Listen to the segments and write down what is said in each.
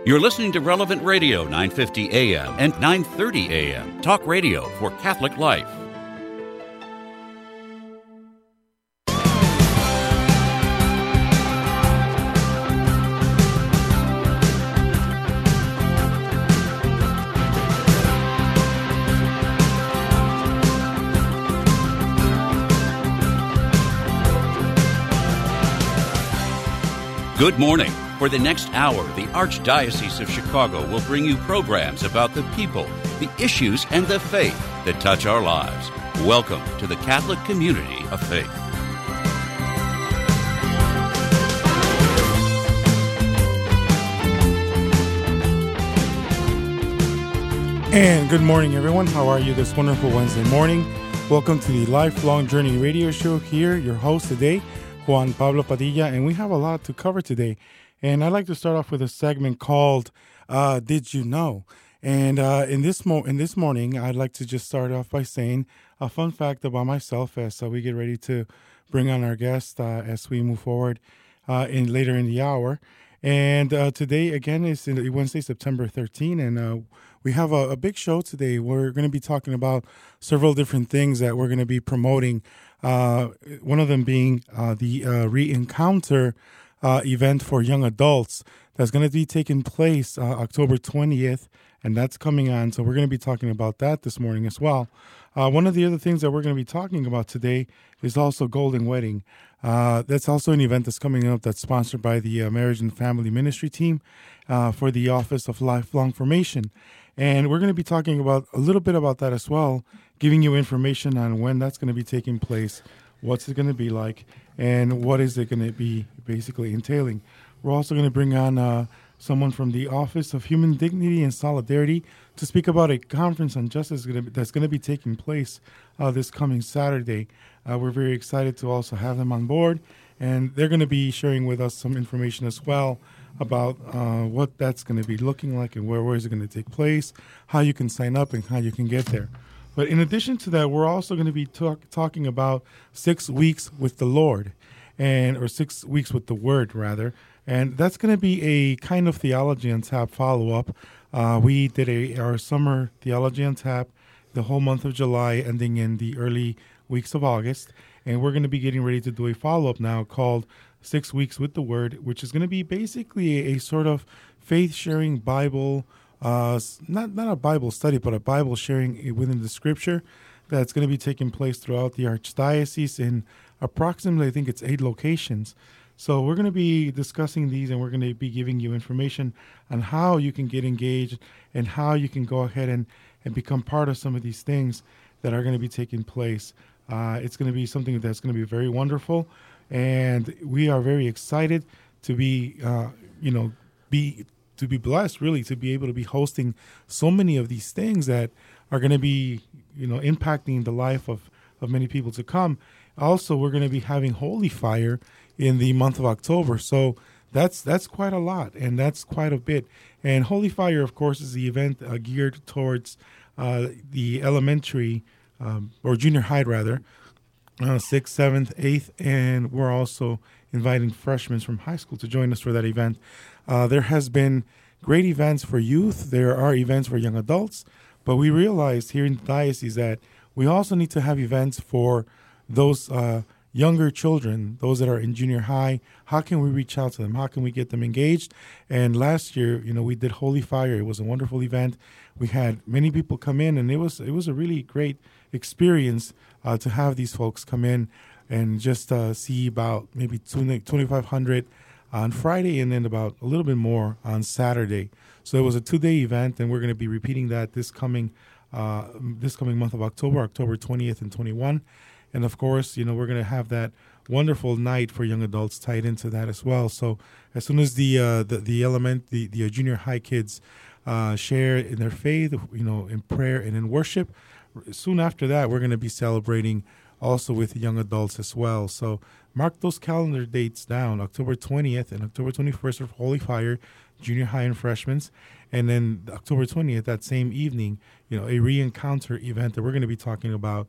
You're listening to Relevant Radio, 950 AM and 930 AM. Talk radio for Catholic life. Good morning. For the next hour, the Archdiocese of Chicago will bring you programs about the people, the issues, and the faith that touch our lives. Welcome to the Catholic Community of Faith. And good morning, everyone. How are you this wonderful Wednesday morning? Welcome to the Lifelong Journey radio show here. Your host today, Juan Pablo Padilla, and we have a lot to cover today. And I'd like to start off with a segment called Did You Know? And in this morning, I'd like to just start off by saying a fun fact about myself as we get ready to bring on our guest as we move forward later in the hour. And today, again, is Wednesday, September 13, and we have a big show today. We're going to be talking about several different things that we're going to be promoting, one of them being the Re-Encounter event for young adults that's going to be taking place October 20th, and that's coming on. So we're going to be talking about that this morning as well. One of the other things that we're going to be talking about today is also Golden Wedding. That's also an event that's coming up that's sponsored by the Marriage and Family Ministry team for the Office of Lifelong Formation. And we're going to be talking about a little bit about that as well, giving you information on when that's going to be taking place, what's it going to be like, and what is it going to be basically entailing. We're also going to bring on someone from the Office of Human Dignity and Solidarity to speak about a conference on justice that's going to be taking place this coming Saturday. We're very excited to also have them on board, and they're going to be sharing with us some information as well about what that's going to be looking like and where is it going to take place, how you can sign up, and how you can get there. But in addition to that, we're also going to be talking about 6 weeks with the Lord, or 6 weeks with the Word, rather. And that's going to be a kind of Theology on Tap follow-up. We did our summer Theology on Tap the whole month of July, ending in the early weeks of August. And we're going to be getting ready to do a follow-up now called 6 Weeks with the Word, which is going to be basically a sort of faith-sharing Bible not a Bible study, but a Bible sharing within the Scripture that's going to be taking place throughout the Archdiocese in approximately, I think it's 8 locations. So we're going to be discussing these, and we're going to be giving you information on how you can get engaged and how you can go ahead and become part of some of these things that are going to be taking place. It's going to be something that's going to be very wonderful, and we are very excited to be blessed, really, to be able to be hosting so many of these things that are going to be, impacting the life of many people to come. Also, we're going to be having Holy Fire in the month of October. So that's quite a lot, and that's quite a bit. And Holy Fire, of course, is the event geared towards the elementary or junior high, rather, 6th, 7th, 8th, and we're also inviting freshmen from high school to join us for that event. There has been great events for youth. There are events for young adults, but we realized here in the diocese that we also need to have events for those younger children, those that are in junior high. How can we reach out to them? How can we get them engaged? And last year, we did Holy Fire. It was a wonderful event. We had many people come in, and it was a really great experience to have these folks come in and just see about maybe 2,500 on Friday, and then about a little bit more on Saturday. So it was a 2-day event, and we're going to be repeating that this coming month of October 20th and 21. And of course, we're going to have that wonderful night for young adults tied into that as well. So as soon as the junior high kids share in their faith, in prayer and in worship, soon after that, we're going to be celebrating also with young adults as well. So mark those calendar dates down, October 20th and October 21st for Holy Fire, junior high and freshmen. And then October 20th, that same evening, a re-encounter event that we're going to be talking about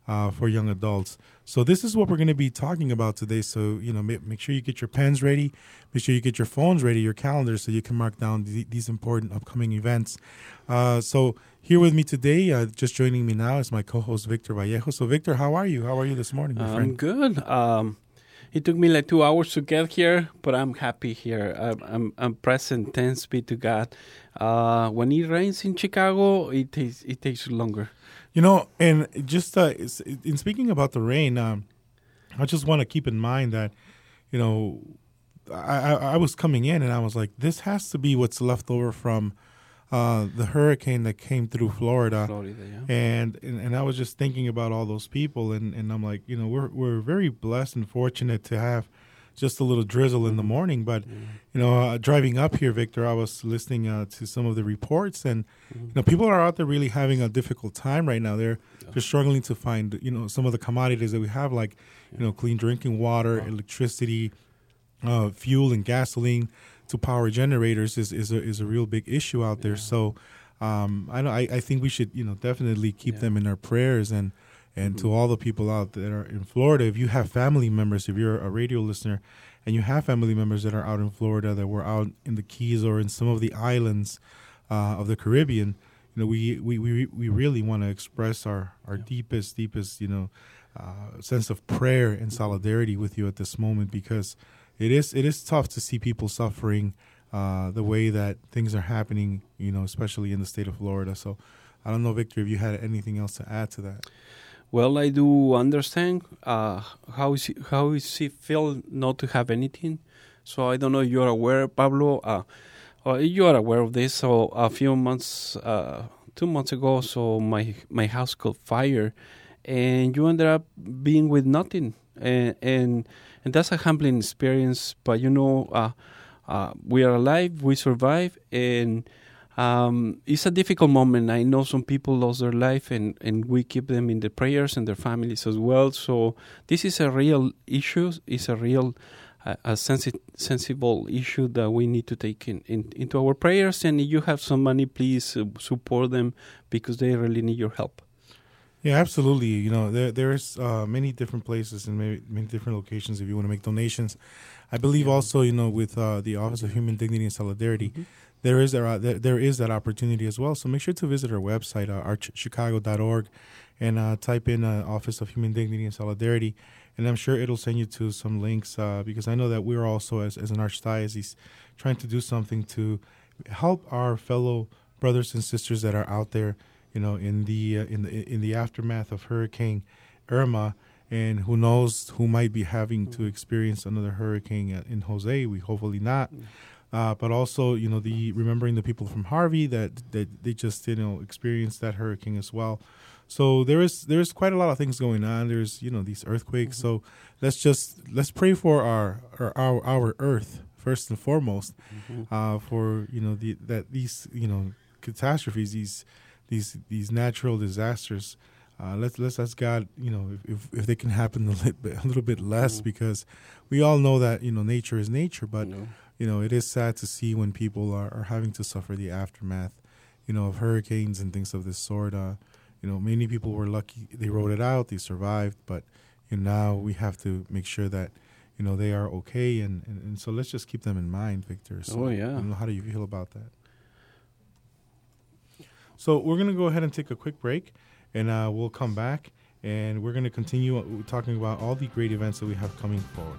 for young adults. So this is what we're going to be talking about today. So, make sure you get your pens ready. Make sure you get your phones ready, your calendars, so you can mark down these important upcoming events. So here with me today, just joining me now, is my co-host, Victor Vallejo. So, Victor, how are you? How are you this morning, my friend? I'm good. It took me like 2 hours to get here, but I'm happy here. I'm present. Thanks be to God. When it rains in Chicago, it takes longer. And just in speaking about the rain, I just want to keep in mind that, I was coming in and I was like, this has to be what's left over from the hurricane that came through Florida. Yeah. And I was just thinking about all those people, and I'm like, we're very blessed and fortunate to have just a little drizzle in the morning. But, driving up here, Victor, I was listening to some of the reports, and, people are out there really having a difficult time right now. They're struggling to find, some of the commodities that we have, like, clean drinking water, electricity, fuel and gasoline to power generators is a real big issue out there. So I think we should, definitely keep them in our prayers, and to all the people out that are in Florida. If you have family members, if you're a radio listener and you have family members that are out in Florida, that were out in the Keys or in some of the islands of the Caribbean, we really want to express our deepest sense of prayer and solidarity with you at this moment, because it is tough to see people suffering the way that things are happening, especially in the state of Florida. So I don't know, Victor, if you had anything else to add to that. Well, I do understand how is it feel not to have anything. So I don't know if you're aware, Pablo, or you are aware of this. So a few months, 2 months ago, so my house caught fire, and you ended up being with nothing. And that's a humbling experience. But, we are alive, we survive, and it's a difficult moment. I know some people lost their life, and we keep them in the prayers and their families as well. So this is a real issue. It's a real sensible issue that we need to take into our prayers. And if you have some money, please support them, because they really need your help. Yeah, absolutely. There's many different places and many different locations if you want to make donations. I believe also, with the Office of Human Dignity and Solidarity, there is that opportunity as well. So make sure to visit our website, archchicago.org, and type in Office of Human Dignity and Solidarity, and I'm sure it'll send you to some links, because I know that we're also, as an archdiocese, trying to do something to help our fellow brothers and sisters that are out there, in the aftermath of Hurricane Irma, and who knows who might be having to experience another hurricane in Jose. We hopefully not. But also, remembering the people from Harvey that they just experienced that hurricane as well. So there's quite a lot of things going on. There's these earthquakes. So let's pray for our earth first and foremost, for these catastrophes, these natural disasters. Let's ask God, if they can happen a little bit less, because we all know that nature is nature, but it is sad to see when people are having to suffer the aftermath, of hurricanes and things of this sort. Many people were lucky; they rode it out, they survived, but now we have to make sure that they are okay, and so let's just keep them in mind, Victor. So, how do you feel about that? So we're going to go ahead and take a quick break, and we'll come back, and we're going to continue talking about all the great events that we have coming forward.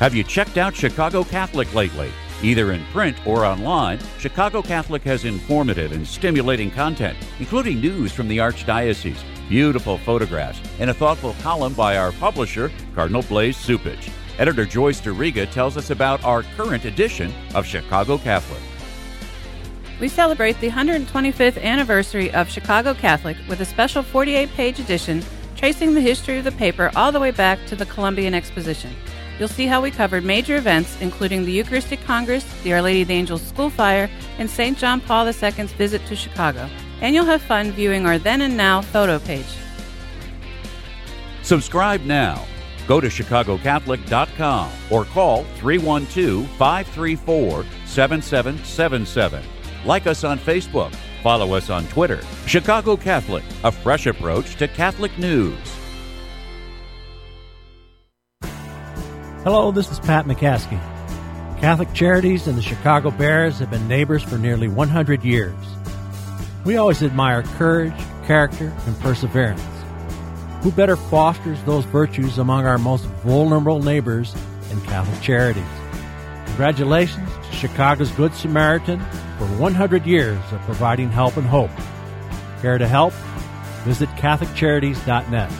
Have you checked out Chicago Catholic lately? Either in print or online, Chicago Catholic has informative and stimulating content, including news from the Archdiocese, beautiful photographs, and a thoughtful column by our publisher, Cardinal Blaise Cupich. Editor Joyce DeRiga tells us about our current edition of Chicago Catholic. We celebrate the 125th anniversary of Chicago Catholic with a special 48-page edition tracing the history of the paper all the way back to the Columbian Exposition. You'll see how we covered major events, including the Eucharistic Congress, the Our Lady of the Angels School Fire, and St. John Paul II's visit to Chicago. And you'll have fun viewing our Then and Now photo page. Subscribe now. Go to chicagocatholic.com or call 312-534-7777. Like us on Facebook. Follow us on Twitter. Chicago Catholic, a fresh approach to Catholic news. Hello, this is Pat McCaskey. Catholic Charities and the Chicago Bears have been neighbors for nearly 100 years. We always admire courage, character, and perseverance. Who better fosters those virtues among our most vulnerable neighbors than Catholic Charities? Congratulations to Chicago's Good Samaritan for 100 years of providing help and hope. Care to help? Visit CatholicCharities.net.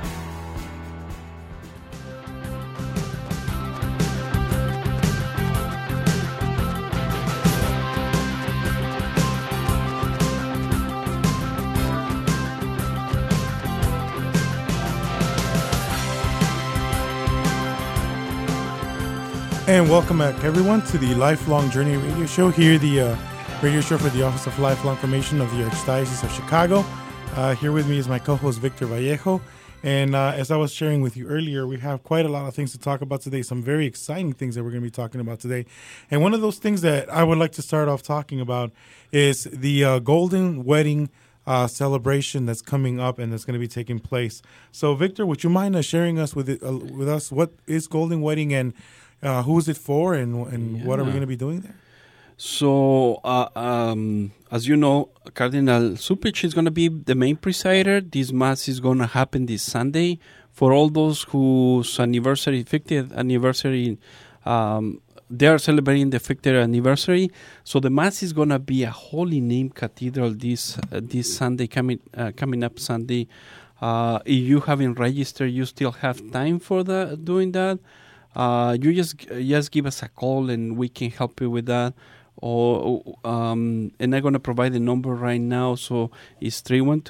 And welcome back, everyone, to the Lifelong Journey radio show. Here, the radio show for the Office of Lifelong Formation of the Archdiocese of Chicago. Here with me is my co-host, Victor Vallejo. And as I was sharing with you earlier, we have quite a lot of things to talk about today, some very exciting things that we're going to be talking about today. And one of those things that I would like to start off talking about is the Golden Wedding celebration that's coming up and that's going to be taking place. So, Victor, would you mind sharing us with us what is Golden Wedding and who is it for, and what are we going to be doing there? So, as you know, Cardinal Cupich is going to be the main presider. This Mass is going to happen this Sunday. For all those whose 50th anniversary, they are celebrating the 50th anniversary. So the Mass is going to be a Holy Name Cathedral this Sunday, coming up Sunday. If you haven't registered, you still have time for doing that. You just give us a call and we can help you with that. And I'm going to provide the number right now. So it's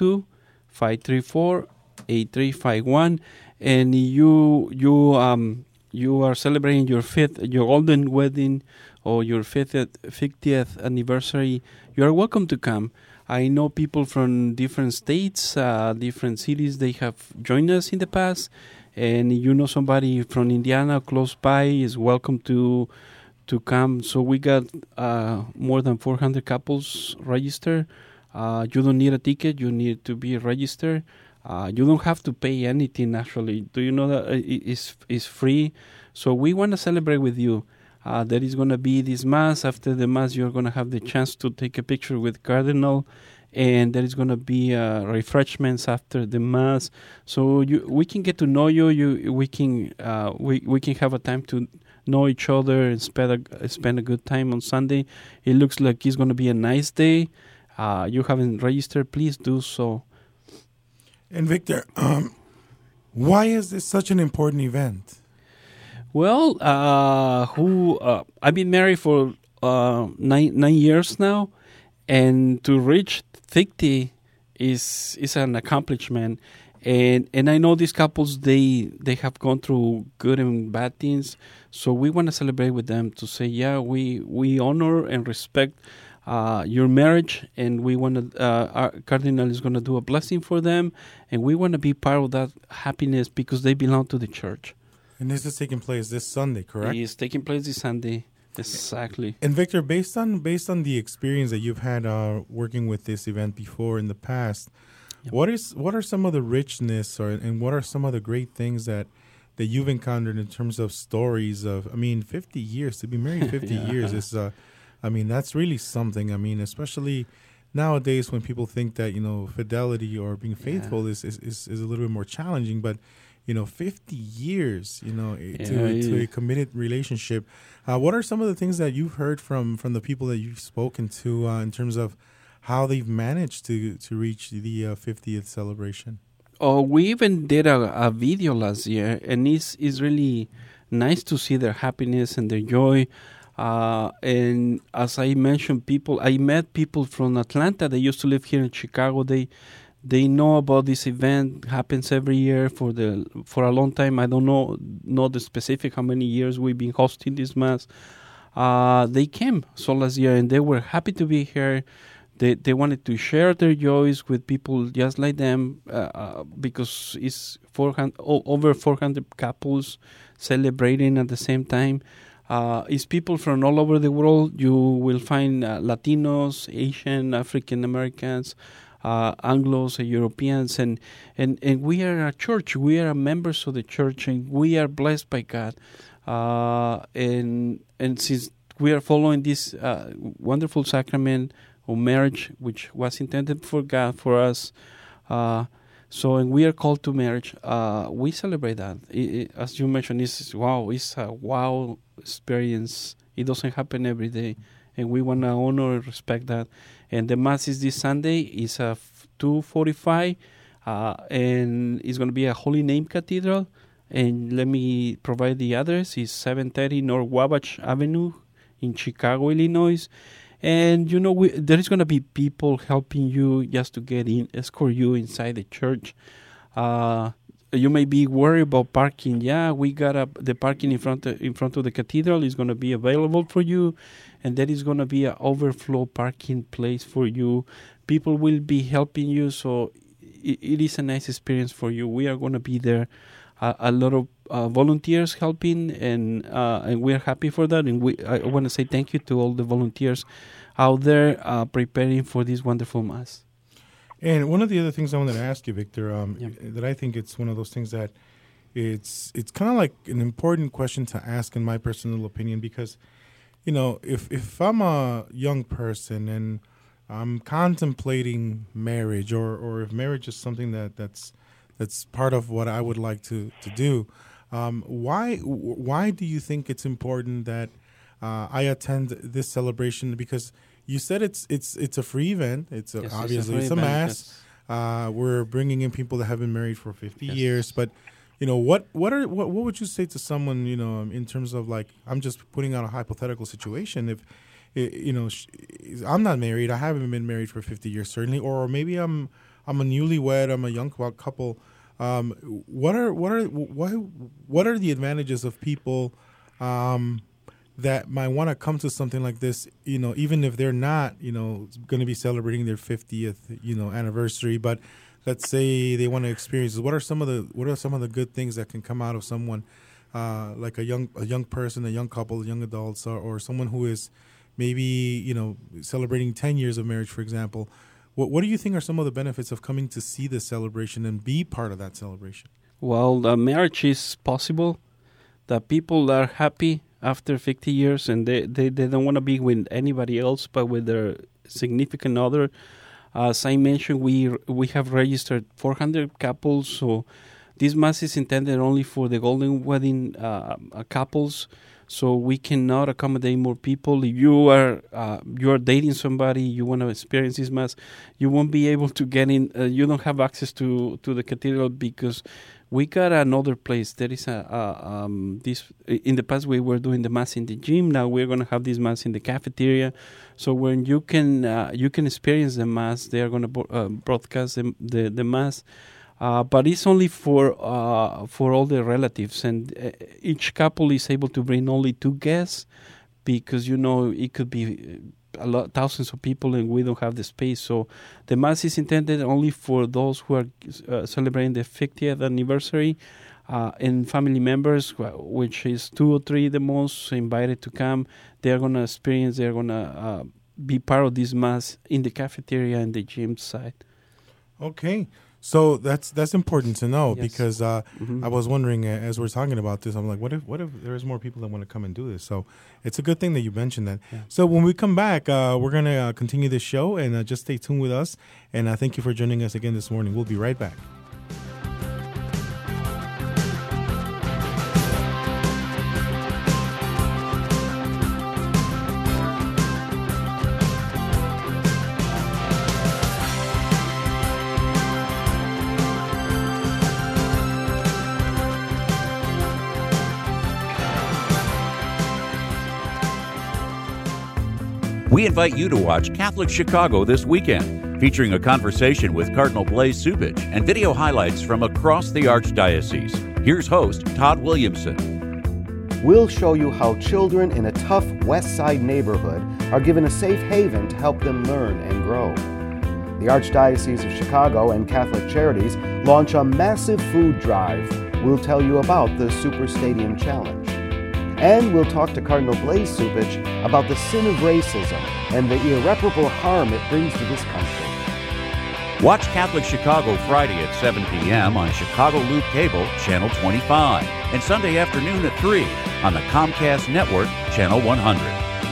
312-534-8351. And you are celebrating your golden wedding or your 50th anniversary. You are welcome to come. I know people from different states, different cities, they have joined us in the past. And you know somebody from Indiana close by is welcome to come. So we got more than 400 couples registered. You don't need a ticket. You need to be registered. You don't have to pay anything, actually. Do you know that it's free? So we want to celebrate with you. There is going to be this Mass. After the Mass, you're going to have the chance to take a picture with Cardinal. And there is going to be refreshments after the Mass, so we can get to know you. We can have a time to know each other and spend a good time on Sunday. It looks like it's going to be a nice day. You haven't registered, please do so. And Victor, why is this such an important event? Well, I've been married for 9 years now, and to reach 50 is an accomplishment, and I know these couples they have gone through good and bad things, so we want to celebrate with them to say, yeah, we honor and respect your marriage, and we want to our Cardinal is going to do a blessing for them, and we want to be part of that happiness because they belong to the church. And this is taking place this Sunday, correct? It's taking place this Sunday. Exactly. And Victor, based on the experience that you've had working with this event before in the past, yep, what are some of the richness and what are some of the great things that you've encountered in terms of stories of? 50 years to be married, 50 yeah. years is, that's really something. Especially nowadays when people think that fidelity or being faithful is a little bit more challenging, but 50 years, to a committed relationship. What are some of the things that you've heard from the people that you've spoken to in terms of how they've managed to reach the 50th celebration? Oh, we even did a video last year, and it's really nice to see their happiness and their joy. And as I mentioned, I met people from Atlanta. They used to live here in Chicago. They know about this event. Happens every year for a long time. I don't know the specific how many years we've been hosting this mass. They came last year, and they were happy to be here. They wanted to share their joys with people just like them, because it's over 400 couples celebrating at the same time. It's people from all over the world. You will find Latinos, Asian, African Americans, Anglos, Europeans, and we are a church. We are members of the church, and we are blessed by God. And since we are following this wonderful sacrament of marriage, which was intended for God, for us, and we are called to marriage, we celebrate that. As you mentioned, it's a wow experience. It doesn't happen every day, and we want to honor and respect that. And the Mass is this Sunday. It's 2:45, and it's going to be a Holy Name Cathedral. And let me provide the address. It's 730 North Wabash Avenue in Chicago, Illinois. And, there is going to be people helping you just to get in, escort you inside the church. You may be worried about parking. Yeah, we got the parking in front of the cathedral is going to be available for you. And there is going to be an overflow parking place for you. People will be helping you. So it is a nice experience for you. We are going to be there. A lot of volunteers helping, and we are happy for that. And I want to say thank you to all the volunteers out there preparing for this wonderful Mass. And one of the other things I wanted to ask you, Victor, that I think it's one of those things that it's kind of like an important question to ask, in my personal opinion, because, if I'm a young person and I'm contemplating marriage, or if marriage is something that's part of what I would like to do, why do you think it's important that I attend this celebration? Because you said it's a free event. Obviously it's a mass. Yes. We're bringing in people that have been married for 50 years. But what would you say to someone, in terms of, like, I'm just putting out a hypothetical situation. If I'm not married, I haven't been married for 50 years certainly, or maybe I'm a newlywed, I'm a young couple. What are the advantages of people that might want to come to something like this, even if they're not, going to be celebrating their 50th, anniversary, but let's say they want to experience. What are some of the good things that can come out of someone, like a young person, a young couple, young adults, or someone who is maybe, celebrating 10 years of marriage, for example? What do you think are some of the benefits of coming to see this celebration and be part of that celebration? Well, the marriage is possible. The people are happy after 50 years, and they don't want to be with anybody else but with their significant other. As I mentioned, we have registered 400 couples, so this Mass is intended only for the golden wedding couples. So we cannot accommodate more people. If you are dating somebody, you want to experience this Mass, you won't be able to get in. You don't have access to the cathedral because we got another place. There is this. In the past, we were doing the Mass in the gym. Now we're going to have this Mass in the cafeteria. So when you can experience the Mass, they are going to broadcast the Mass. But it's only for all the relatives, and each couple is able to bring only 2 guests because it could be thousands of people, and we don't have the space. So the Mass is intended only for those who are celebrating the 50th anniversary, and family members, which is 2 or 3 the most, invited to come. They are going to experience. They are going to be part of this Mass in the cafeteria and the gym side. Okay. So that's important to know. Yes. Because I was wondering, as we're talking about this, I'm like, what if there's more people that want to come and do this? So it's a good thing that you mentioned that. Yeah. So when we come back, we're going to continue this show, and just stay tuned with us. And thank you for joining us again this morning. We'll be right back. We invite you to watch Catholic Chicago this weekend, featuring a conversation with Cardinal Blaise Cupich and video highlights from across the Archdiocese. Here's host Todd Williamson. We'll show you how children in a tough West Side neighborhood are given a safe haven to help them learn and grow. The Archdiocese of Chicago and Catholic Charities launch a massive food drive. We'll tell you about the Super Stadium Challenge. And we'll talk to Cardinal Blaise Cupich about the sin of racism and the irreparable harm it brings to this country. Watch Catholic Chicago Friday at 7 p.m. on Chicago Loop Cable, Channel 25, and Sunday afternoon at 3 on the Comcast Network, Channel 100.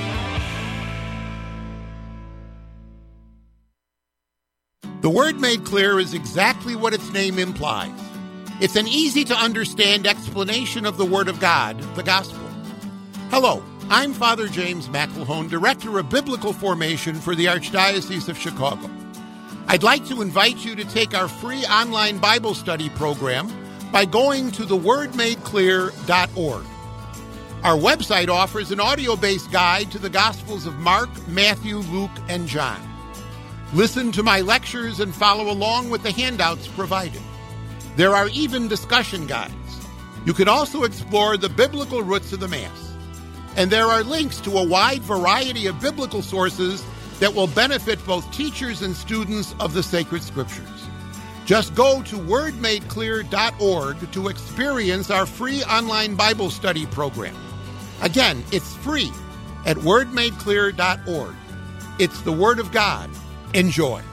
The Word Made Clear is exactly what its name implies. It's an easy-to-understand explanation of the Word of God, the Gospel. Hello, I'm Father James McElhone, Director of Biblical Formation for the Archdiocese of Chicago. I'd like to invite you to take our free online Bible study program by going to thewordmadeclear.org. Our website offers an audio-based guide to the Gospels of Mark, Matthew, Luke, and John. Listen to my lectures and follow along with the handouts provided. There are even discussion guides. You can also explore the biblical roots of the Mass. And there are links to a wide variety of biblical sources that will benefit both teachers and students of the sacred scriptures. Just go to wordmadeclear.org to experience our free online Bible study program. Again, it's free at wordmadeclear.org. It's the Word of God. Enjoy.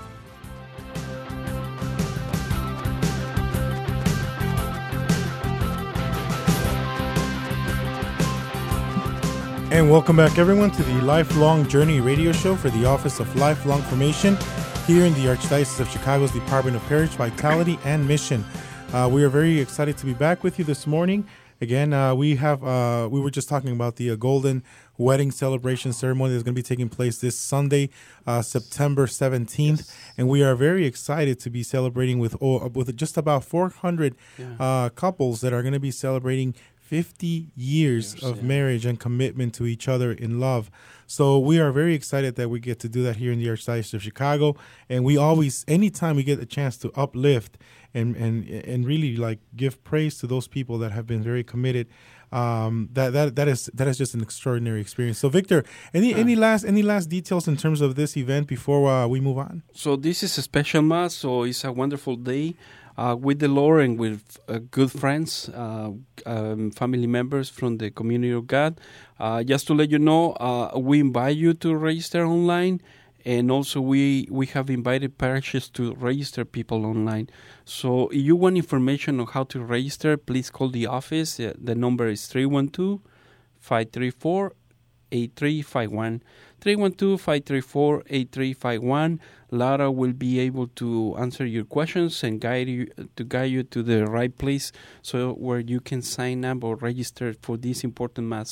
And welcome back, everyone, to the Lifelong Journey radio show for the Office of Lifelong Formation here in the Archdiocese of Chicago's Department of Parish Vitality and Mission. We are very excited to be back with you this morning. Again, we were just talking about the Golden Wedding Celebration Ceremony that's going to be taking place this Sunday, September 17th. And we are very excited to be celebrating with just about 400 couples that are going to be celebrating 50 years of marriage and commitment to each other in love. So we are very excited that we get to do that here in the Archdiocese of Chicago. And we always, anytime we get a chance to uplift and really like give praise to those people that have been very committed, that is just an extraordinary experience. So Victor, any last details in terms of this event before we move on? So this is a special Mass, so it's a wonderful day. With the Lord and with good friends, family members from the community of God. Just to let you know, we invite you to register online, and also we have invited parishes to register people online. So if you want information on how to register, please call the office. The number is 312-534-8351. 312-534-8351. Lara will be able to answer your questions and guide you to the right place, so where you can sign up or register for this important Mass.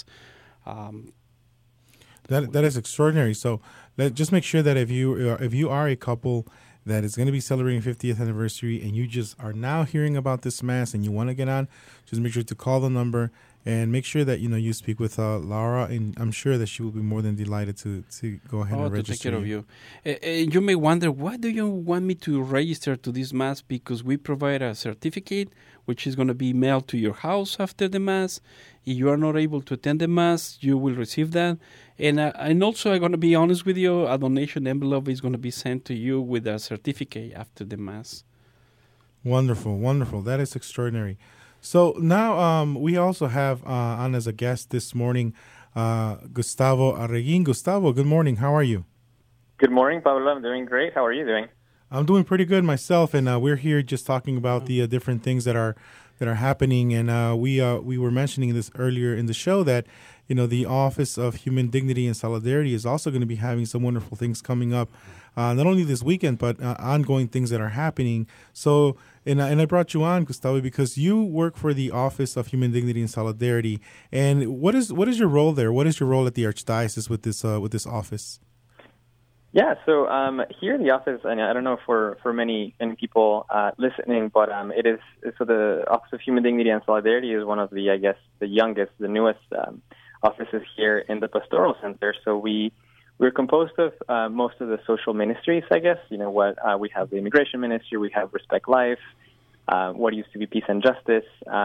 That is extraordinary. So just make sure that if you are a couple that is going to be celebrating 50th anniversary and you just are now hearing about this Mass and you want to get on, just make sure to call the number. And make sure that you speak with Laura, and I'm sure that she will be more than delighted to go ahead and register. To take care of you. You may wonder, why do you want me to register to this Mass? Because we provide a certificate which is going to be mailed to your house after the Mass. If you are not able to attend the Mass, you will receive that. And also, I'm going to be honest with you, a donation envelope is going to be sent to you with a certificate after the Mass. Wonderful, wonderful. That is extraordinary. So now we also have on as a guest this morning Gustavo Arreguin. Gustavo, good morning. How are you? Good morning, Pablo. I'm doing great. How are you doing? I'm doing pretty good myself, and we're here just talking about the different things that are happening. And we were mentioning this earlier in the show that the Office of Human Dignity and Solidarity is also going to be having some wonderful things coming up, not only this weekend but ongoing things that are happening. So. And I brought you on, Gustavo, because you work for the Office of Human Dignity and Solidarity. And what is your role there? What is your role at the Archdiocese with this office? Yeah, so here in the office, and I don't know for many people listening, but it is, so the Office of Human Dignity and Solidarity is one of the, I guess, the youngest, the newest offices here in the Pastoral Center. So we we're composed of most of the social ministries, I guess. We have the immigration ministry, we have Respect Life, what used to be Peace and Justice,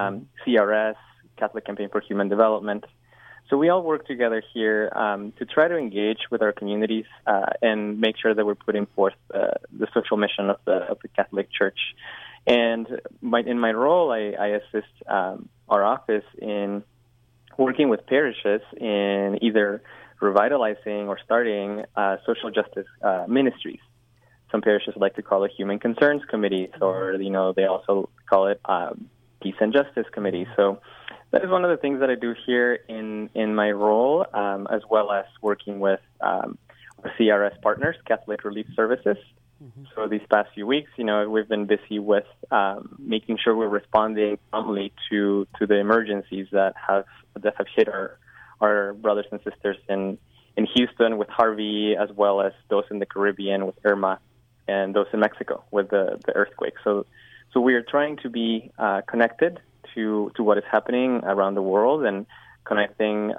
CRS, Catholic Campaign for Human Development. So we all work together here to try to engage with our communities and make sure that we're putting forth the social mission of the Catholic Church. And in my role, I assist our office in working with parishes in either revitalizing or starting social justice ministries. Some parishes like to call it human concerns committees, or they also call it peace and justice committees. So that is one of the things that I do here in my role, as well as working with our CRS partners, Catholic Relief Services. Mm-hmm. So these past few weeks, we've been busy with making sure we're responding promptly to the emergencies that have hit our brothers and sisters in Houston with Harvey, as well as those in the Caribbean with Irma, and those in Mexico with the earthquake. So we are trying to be connected to what is happening around the world and connecting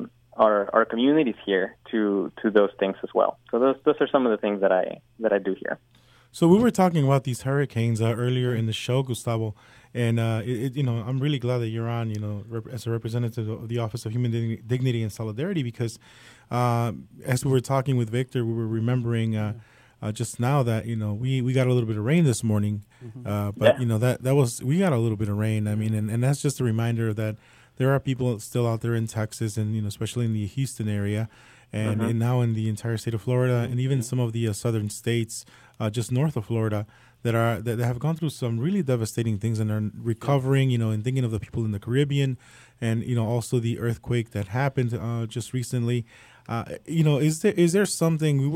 our communities here to those things as well. So those are some of the things that I do here. So we were talking about these hurricanes earlier in the show, Gustavo, and I'm really glad that you're on, as a representative of the Office of Human Dignity and Solidarity, because as we were talking with Victor, we were remembering just now that we got a little bit of rain this morning, but we got a little bit of rain. I mean, and that's just a reminder that there are people still out there in Texas, and especially in the Houston area, and now in the entire state of Florida, and even some of the southern states just north of Florida that have gone through some really devastating things and are recovering. And thinking of the people in the Caribbean, and also the earthquake that happened just recently. Is there some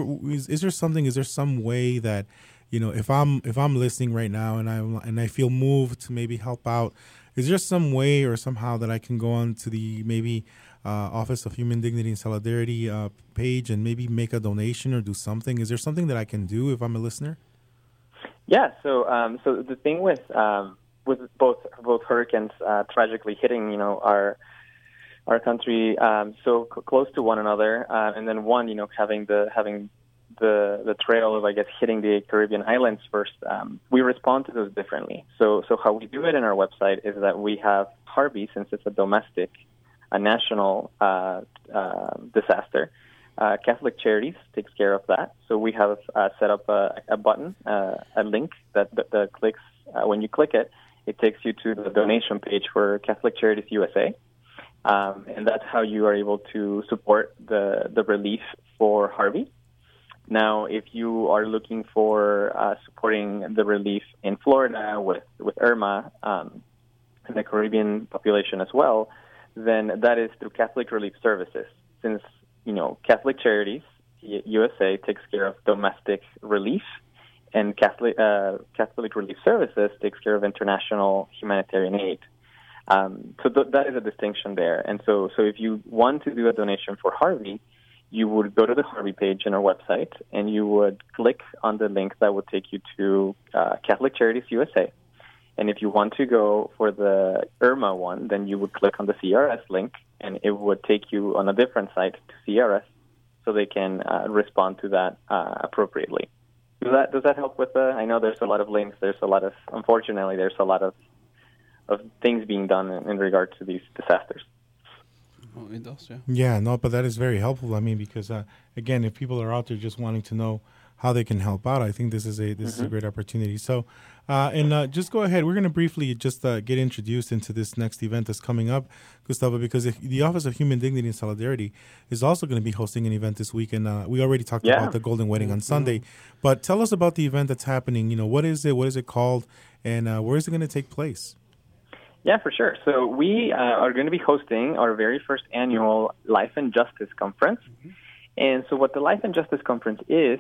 way that if I'm listening right now and I feel moved to maybe help out, is there some way or somehow that I can go on to the maybe Office of Human Dignity and Solidarity page and maybe make a donation or do something? Is there something that I can do if I'm a listener? Yeah. So the thing with both hurricanes tragically hitting our country so close to one another, and then one having the trail of, I guess, hitting the Caribbean islands first, we respond to those differently. So how we do it in our website is that we have Harvey, since it's a national disaster. Catholic Charities takes care of that. So we have set up a button, a link that clicks. When you click it, it takes you to the donation page for Catholic Charities USA. And that's how you are able to support the relief for Harvey. Now, if you are looking for supporting the relief in Florida with Irma and the Caribbean population as well, then that is through Catholic Relief Services. Since, Catholic Charities USA takes care of domestic relief, and Catholic Relief Services takes care of international humanitarian aid. So that is a distinction there. And so if you want to do a donation for Harvey, you would go to the Harvey page in our website, and you would click on the link that would take you to Catholic Charities USA. And if you want to go for the Irma one, then you would click on the CRS link, and it would take you on a different site to CRS, so they can respond to that appropriately. Does that help with I know there's a lot of links. Unfortunately, there's a lot of things being done in regard to these disasters. Oh, it does, yeah. Yeah, no, but that is very helpful. I mean, because again, if people are out there just wanting to know how they can help out, I think this is a great opportunity. So, just go ahead. We're going to briefly just get introduced into this next event that's coming up, Gustavo, because the Office of Human Dignity and Solidarity is also going to be hosting an event this week, and we already talked about the Golden Wedding on Sunday. But tell us about the event that's happening. What is it? What is it called? And where is it going to take place? Yeah, for sure. So we are going to be hosting our very first annual Life and Justice Conference. And so what the Life and Justice Conference is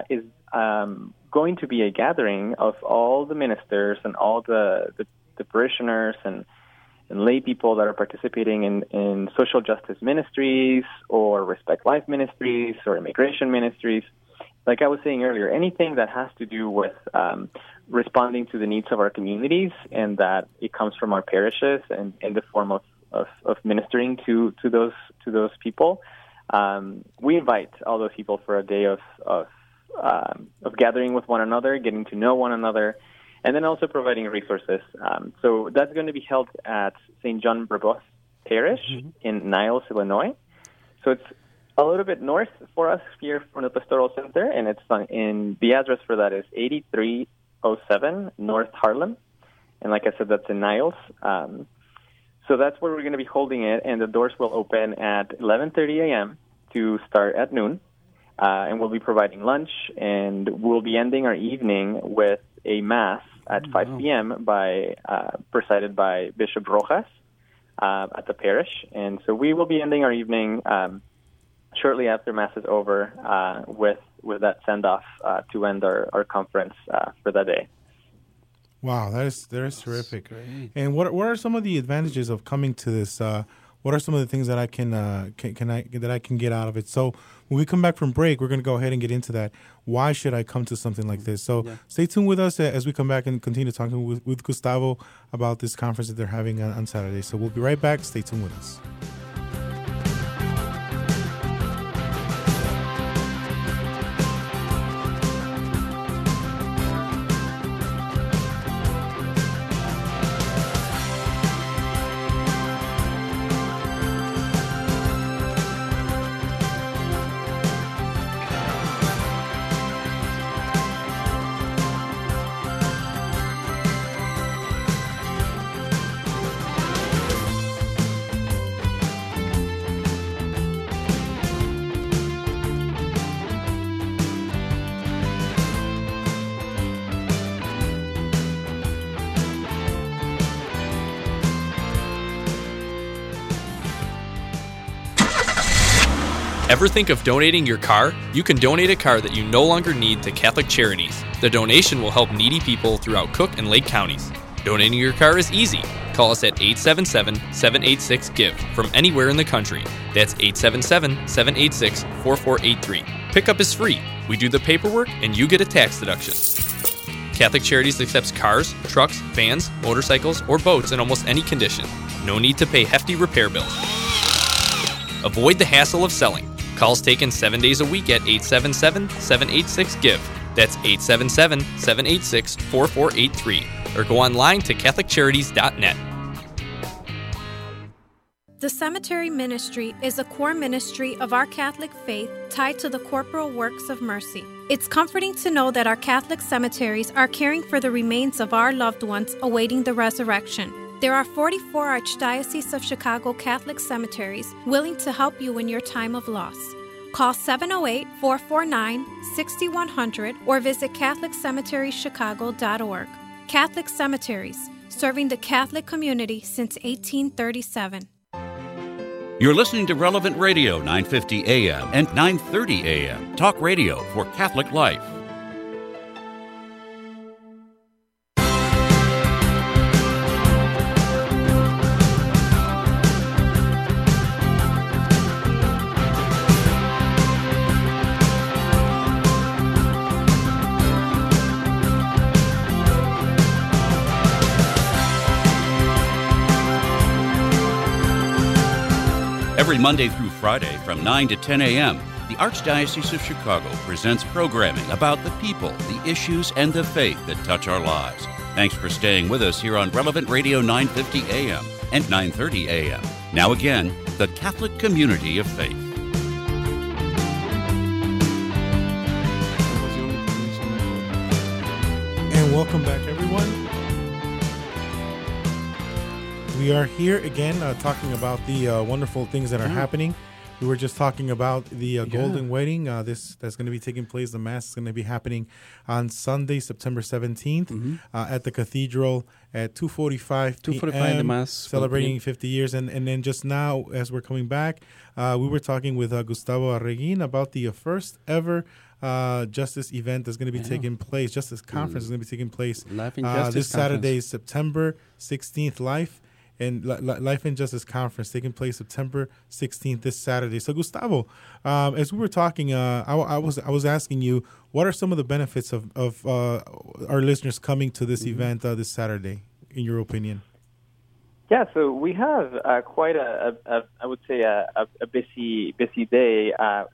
going to be a gathering of all the ministers and all the parishioners and lay people that are participating in social justice ministries or Respect Life ministries or immigration ministries. Like I was saying earlier, anything that has to do with responding to the needs of our communities, and that it comes from our parishes and in the form of ministering to those people. we invite all those people for a day of gathering with one another, getting to know one another, and then also providing resources. So that's going to be held at St. John Brebeuf Parish in Niles, Illinois. So it's a little bit north for us here from the Pastoral Center, and the address for that is 8307 North Harlem. And like I said, that's in Niles. So that's where we're going to be holding it, and the doors will open at 11:30 a.m. to start at noon. And we'll be providing lunch, and we'll be ending our evening with a Mass at 5 p.m. presided by Bishop Rojas at the parish. And so we will be ending our evening shortly after Mass is over with that send-off to end our conference for the day. Wow, that is terrific. Great. And what are some of the advantages of coming to this? What are some of the things that I can get out of it? So when we come back from break, we're going to go ahead and get into that. Why should I come to something like this? So stay tuned with us as we come back and continue talking with Gustavo about this conference that they're having on Saturday. So we'll be right back. Stay tuned with us. Ever think of donating your car? You can donate a car that you no longer need to Catholic Charities. The donation will help needy people throughout Cook and Lake counties. Donating your car is easy. Call us at 877-786-GIVE from anywhere in the country. That's 877-786-4483. Pickup is free. We do the paperwork and you get a tax deduction. Catholic Charities accepts cars, trucks, vans, motorcycles, or boats in almost any condition. No need to pay hefty repair bills. Avoid the hassle of selling. Calls taken 7 days a week at 877-786-GIVE. That's 877-786-4483. Or go online to CatholicCharities.net. The cemetery ministry is a core ministry of our Catholic faith tied to the corporal works of mercy. It's comforting to know that our Catholic cemeteries are caring for the remains of our loved ones awaiting the resurrection. There are 44 Archdiocese of Chicago Catholic cemeteries willing to help you in your time of loss. Call 708-449-6100 or visit CatholicCemeteriesChicago.org. Catholic Cemeteries, serving the Catholic community since 1837. You're listening to Relevant Radio, 950 AM and 930 AM. Talk radio for Catholic life. Every Monday through Friday from 9 to 10 a.m., the Archdiocese of Chicago presents programming about the people, the issues, and the faith that touch our lives. Thanks for staying with us here on Relevant Radio 950 a.m. and 930 a.m. Now again, the Catholic community of faith. And welcome back, everyone. We are here again talking about the wonderful things that are happening. We were just talking about the Golden Wedding. That's going to be taking place. The Mass is going to be happening on Sunday, September 17th at the Cathedral at 2:45 p.m. The Mass. Celebrating 50 years. And then just now, as we're coming back, we were talking with Gustavo Arreguin about the first ever Justice event that's going to be taking place. Justice Conference is going to be taking place Life and Justice this Conference. Saturday, September 16th. Life and Justice Conference taking place September 16th, this Saturday. So, Gustavo, as we were talking, I was asking you, what are some of the benefits of our listeners coming to this event this Saturday, in your opinion? Yeah, so we have quite I would say a busy day.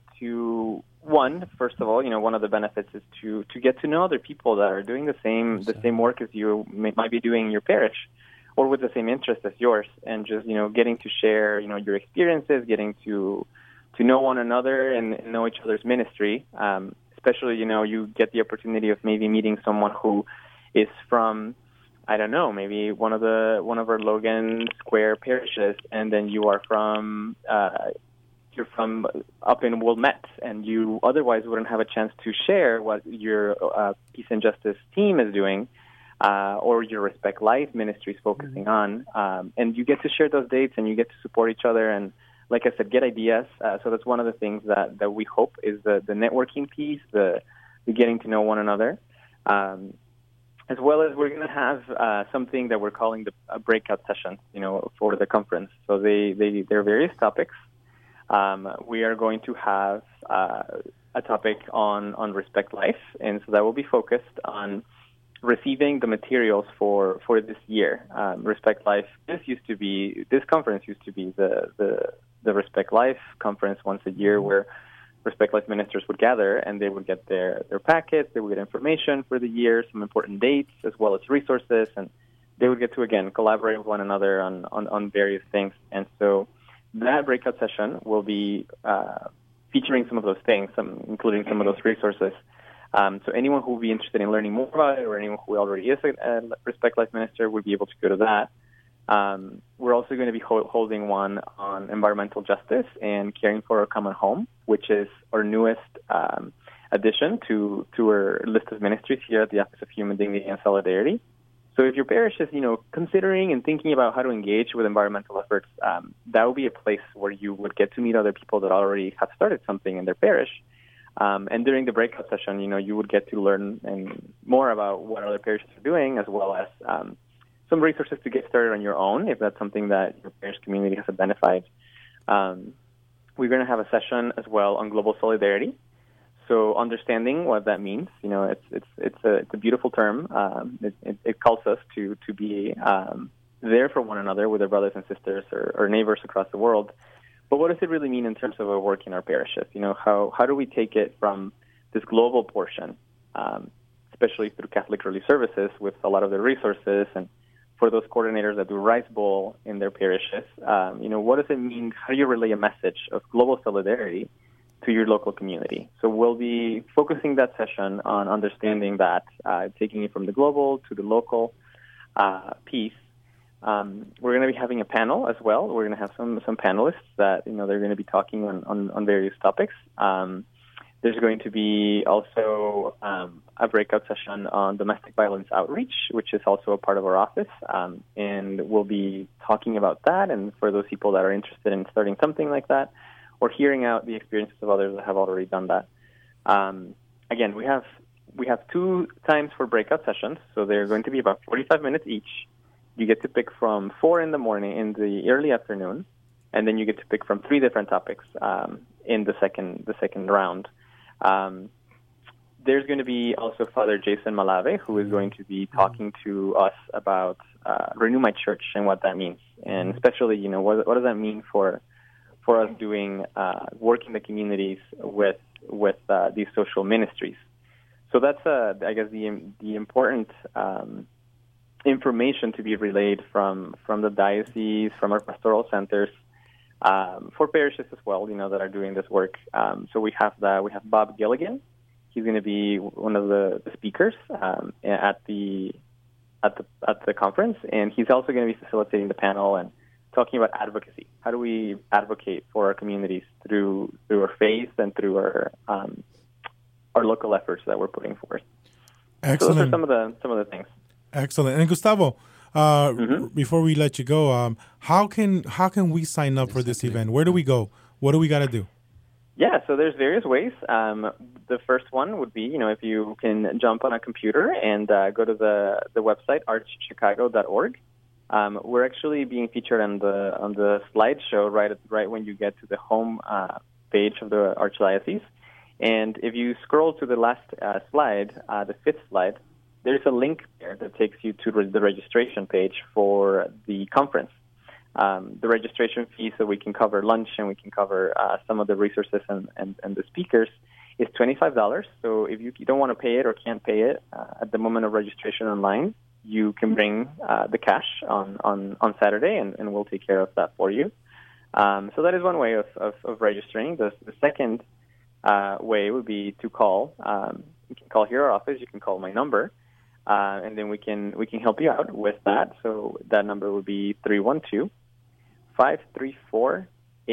First of all, one of the benefits is to get to know other people that are doing the same work as you might be doing in your parish, or with the same interest as yours, and just getting to share your experiences, getting to know one another and know each other's ministry. Especially, you get the opportunity of maybe meeting someone who is from, I don't know, maybe one of our Logan Square parishes, and then you are from you're from up in Wilmette, and you otherwise wouldn't have a chance to share what your Peace and Justice team is doing, or your Respect Life ministry is focusing on, and you get to share those dates, and you get to support each other, and like I said, get ideas. So that's one of the things that we hope is the networking piece, the getting to know one another. As well as we're going to have something that we're calling a breakout session, for the conference. So there are various topics. We are going to have a topic on Respect Life, and so that will be focused on receiving the materials for this year. Respect Life. This conference used to be the Respect Life conference once a year, where Respect Life ministers would gather, and they would get their packets, they would get information for the year, some important dates, as well as resources, and they would get to, again, collaborate with one another on various things. And so that breakout session will be featuring some of those things, including some of those resources. So anyone who will be interested in learning more about it, or anyone who already is a Respect Life minister, would be able to go to that. We're also going to be holding one on environmental justice and caring for our common home, which is our newest addition to our list of ministries here at the Office of Human Dignity and Solidarity. So if your parish is, considering and thinking about how to engage with environmental efforts, that would be a place where you would get to meet other people that already have started something in their parish. And during the breakout session, you would get to learn more about what other parishes are doing, as well as some resources to get started on your own, if that's something that your parish community has identified. We're going to have a session as well on global solidarity. So understanding what that means, it's a beautiful term. It calls us to be there for one another with our brothers and sisters or neighbors across the world. But what does it really mean in terms of our work in our parishes? How do we take it from this global portion, especially through Catholic Relief Services, with a lot of the resources, and for those coordinators that do Rice Bowl in their parishes, what does it mean? How do you relay a message of global solidarity to your local community? So we'll be focusing that session on understanding that, taking it from the global to the local piece. We're going to be having a panel as well. We're going to have some panelists that, they're going to be talking on various topics. There's going to be also a breakout session on domestic violence outreach, which is also a part of our office, and we'll be talking about that. And for those people that are interested in starting something like that, or hearing out the experiences of others that have already done that. Again, we have 2 times for breakout sessions, so they're going to be about 45 minutes each. You get to pick from 4 in the morning, in the early afternoon, and then you get to pick from 3 different topics in the second round. There's going to be also Father Jason Malave, who is going to be talking to us about Renew My Church and what that means, and especially, what does that mean for us doing work in the communities with these social ministries. So that's I guess the important information to be relayed from the diocese, from our pastoral centers, for parishes as well, that are doing this work. So we have Bob Gilligan. He's going to be one of the speakers at the conference, and he's also going to be facilitating the panel and talking about advocacy. How do we advocate for our communities through our faith and through our local efforts that we're putting forth? Excellent. So those are some of the things. Excellent. And Gustavo, before we let you go, how can we sign up for this event? Where do we go? What do we got to do? Yeah, so there's various ways. The first one would be, if you can jump on a computer and go to the website archchicago.org. We're actually being featured on the slideshow right when you get to the home page of the Archdiocese. And if you scroll to the last slide, the 5th slide, there's a link there that takes you to the registration page for the conference. The registration fee, so we can cover lunch and we can cover some of the resources and the speakers, is $25. So if you don't want to pay it or can't pay it at the moment of registration online, you can bring the cash on Saturday, and we'll take care of that for you. So that is one way of registering. The second way would be to call. You can call here our office. You can call my number, and then we can help you out with that. So that number would be 312-534-8604.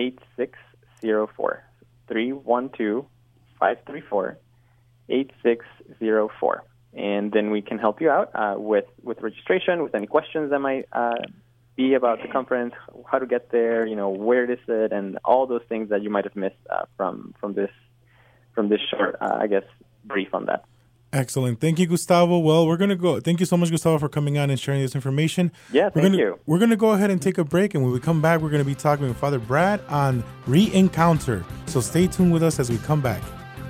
312-534-8604. And then we can help you out with registration, with any questions that might be about the conference, how to get there, where it is, and all those things that you might have missed from this short, brief on that. Excellent. Thank you, Gustavo. Well, we're going to go. Thank you so much, Gustavo, for coming on and sharing this information. Yeah, thank you. We're going to go ahead and take a break, and when we come back, we're going to be talking with Father Brad on Re-Encounter. So stay tuned with us as we come back.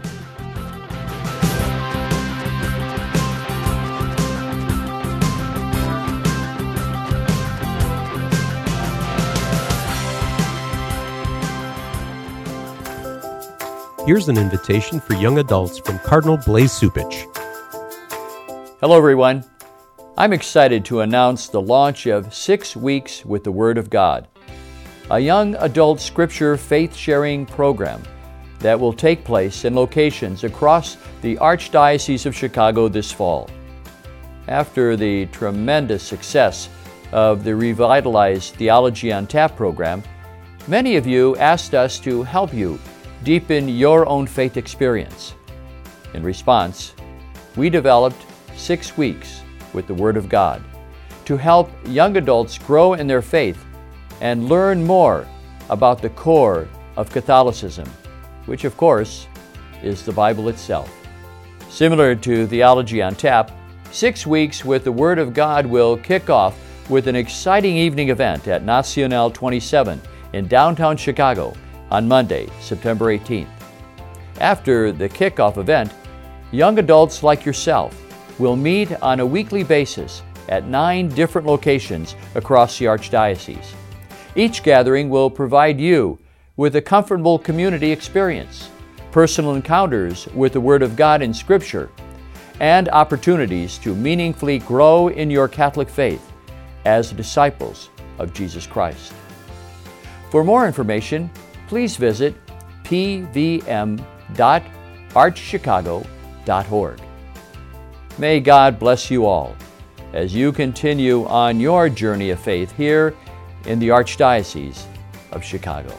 Here's an invitation for young adults from Cardinal Blaise Cupich. Hello, everyone. I'm excited to announce the launch of 6 Weeks with the Word of God, a young adult scripture faith-sharing program that will take place in locations across the Archdiocese of Chicago this fall. After the tremendous success of the revitalized Theology on Tap program, many of you asked us to help you deepen your own faith experience. In response, we developed 6 Weeks with the Word of God to help young adults grow in their faith and learn more about the core of Catholicism, which of course is the Bible itself. Similar to Theology on Tap, 6 Weeks with the Word of God will kick off with an exciting evening event at Nacional 27 in downtown Chicago on Monday, September 18th. After the kickoff event, young adults like yourself will meet on a weekly basis at 9 different locations across the Archdiocese. Each gathering will provide you with a comfortable community experience, personal encounters with the Word of God in Scripture, and opportunities to meaningfully grow in your Catholic faith as disciples of Jesus Christ. For more information, please visit pvm.archchicago.org. May God bless you all as you continue on your journey of faith here in the Archdiocese of Chicago.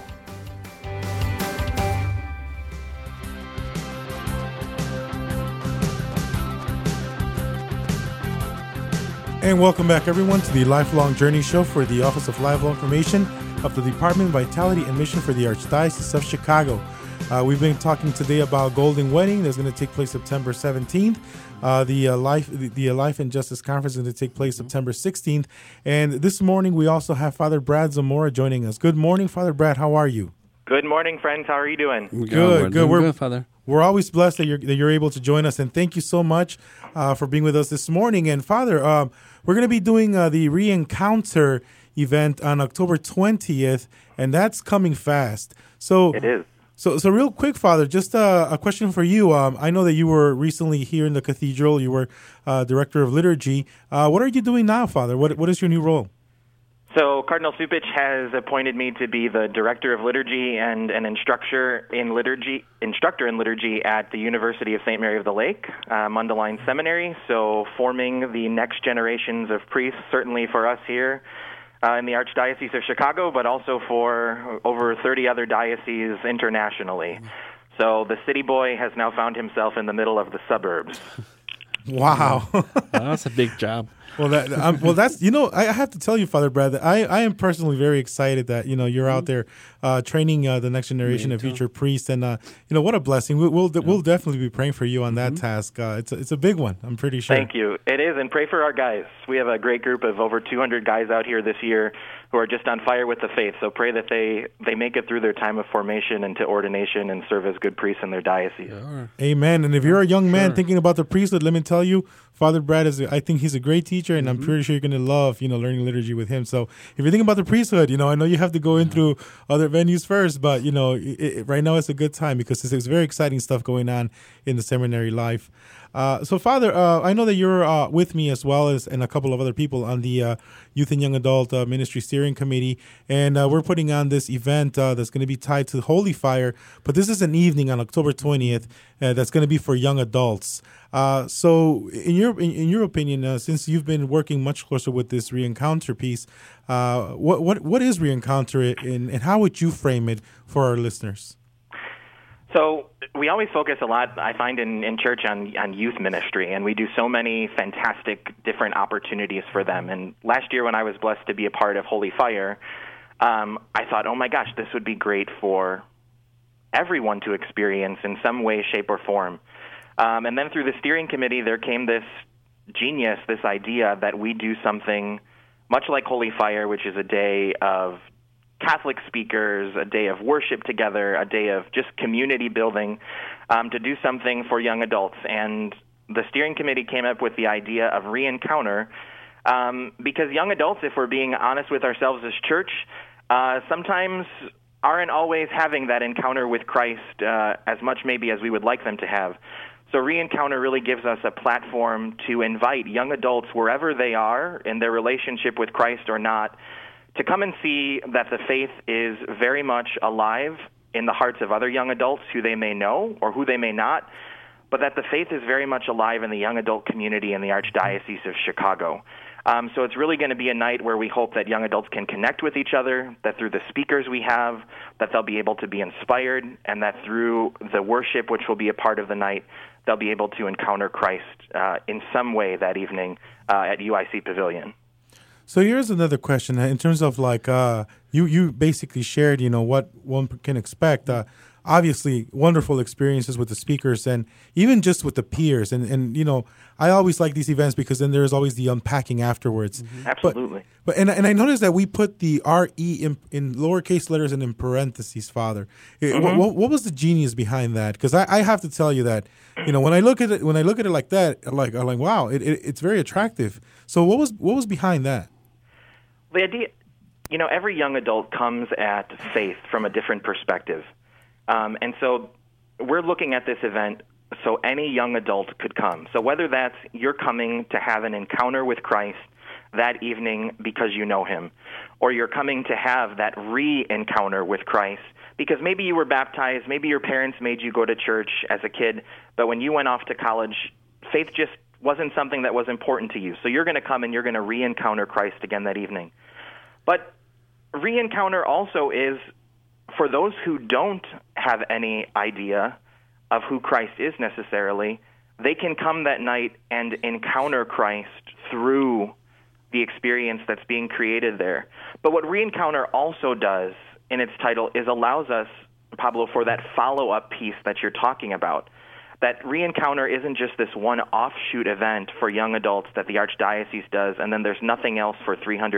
And welcome back, everyone, to the Lifelong Journey Show for the Office of Lifelong Formation of the Department of Vitality and Mission for the Archdiocese of Chicago. We've been talking today about Golden Wedding that's going to take place September 17th. The Life and Justice Conference is going to take place September 16th. And this morning we also have Father Brad Zamora joining us. Good morning, Father Brad. How are you? Good morning, friends. How are you doing? Good. We're good, Father. We're always blessed that you're able to join us, and thank you so much for being with us this morning. And Father, we're going to be doing the Re-Encounter event on October 20th, and that's coming fast. So it is. So real quick, Father, just a question for you. I know that you were recently here in the cathedral. You were director of liturgy. What are you doing now, Father? What is your new role? So Cardinal Cupich has appointed me to be the director of liturgy and an instructor in liturgy at the University of St. Mary of the Lake, Mundelein Seminary. So forming the next generations of priests, certainly for us here in the Archdiocese of Chicago, but also for over 30 other dioceses internationally. So the city boy has now found himself in the middle of the suburbs. Wow. That's a big job. Well, that's I have to tell you, Father Brad, that I am personally very excited that you're out there training the next generation of future priests, and what a blessing. We'll definitely be praying for you on that task. It's a big one, I'm pretty sure. Thank you. It is, and pray for our guys. We have a great group of over 200 guys out here this year who are just on fire with the faith. So pray that they make it through their time of formation into ordination and serve as good priests in their diocese. Sure. Amen. And if you're a young man thinking about the priesthood, let me tell you, Father Brad I think he's a great teacher, and I'm pretty sure you're going to love, learning liturgy with him. So if you're thinking about the priesthood, I know you have to go in through other venues first, but, right now it's a good time because there's very exciting stuff going on in the seminary life. So, Father, I know that you're with me as well as and a couple of other people on the Youth and Young Adult Ministry Steering Committee, and we're putting on this event that's going to be tied to Holy Fire, but this is an evening on October 20th that's going to be for young adults. So, in your opinion, since you've been working much closer with this Reencounter piece, what is Reencounter, and how would you frame it for our listeners? So we always focus a lot, I find, in church on youth ministry, and we do so many fantastic different opportunities for them. And last year when I was blessed to be a part of Holy Fire, I thought, oh my gosh, this would be great for everyone to experience in some way, shape, or form. And then through the steering committee, there came this genius, this idea that we do something much like Holy Fire, which is a day of Catholic speakers, a day of worship together, a day of just community building, to do something for young adults. And the steering committee came up with the idea of Reencounter, because young adults, if we're being honest with ourselves as church, sometimes aren't always having that encounter with Christ as much maybe as we would like them to have. So Reencounter really gives us a platform to invite young adults, wherever they are in their relationship with Christ or not, to come and see that the faith is very much alive in the hearts of other young adults who they may know or who they may not, but that the faith is very much alive in the young adult community in the Archdiocese of Chicago. So it's really going to be a night where we hope that young adults can connect with each other, that through the speakers we have, that they'll be able to be inspired, and that through the worship, which will be a part of the night, they'll be able to encounter Christ in some way that evening at UIC Pavilion. So here's another question in terms of you basically shared, what one can expect. Obviously, wonderful experiences with the speakers and even just with the peers. And I always like these events because then there's always the unpacking afterwards. Mm-hmm. Absolutely. But I noticed that we put the R-E in lowercase letters and in parentheses, Father. Mm-hmm. What was the genius behind that? Because I have to tell you that, when I look at it like that, I'm like, wow, it's very attractive. So what was behind that? The idea, every young adult comes at faith from a different perspective. And so we're looking at this event so any young adult could come. So whether that's you're coming to have an encounter with Christ that evening because you know him, or you're coming to have that re-encounter with Christ because maybe you were baptized, maybe your parents made you go to church as a kid, but when you went off to college, faith just wasn't something that was important to you. So you're going to come and you're going to re-encounter Christ again that evening. But re-encounter also is for those who don't have any idea of who Christ is necessarily, they can come that night and encounter Christ through the experience that's being created there. But what Reencounter also does in its title is allows us, Pablo, for that follow-up piece that you're talking about. That Reencounter isn't just this one offshoot event for young adults that the Archdiocese does, and then there's nothing else for